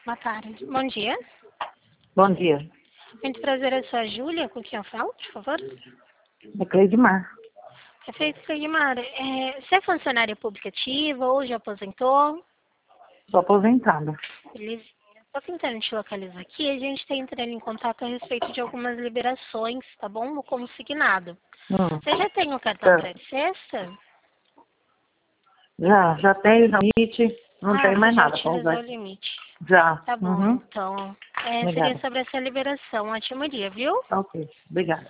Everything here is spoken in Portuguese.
Boa tarde. Bom dia. Bom dia. Muito prazer, eu sou a Júlia. Com quem eu falo, por favor? É Cleidmar. Perfeito, Cleidmar. Você é funcionária pública ativa ou já aposentou? Sou aposentada. Beleza. Estou tentando te localizar aqui. A gente está entrando em contato a respeito de algumas liberações, tá bom? No consignado. Você já tem o cartão Tá. pré-sexta? Já tenho limite, não tem mais Você já nada para utilizou usar. o limite. Já. Tá bom, Uhum. então. Seria Obrigada. sobre essa liberação. Ótimo dia, viu? Ok, obrigada.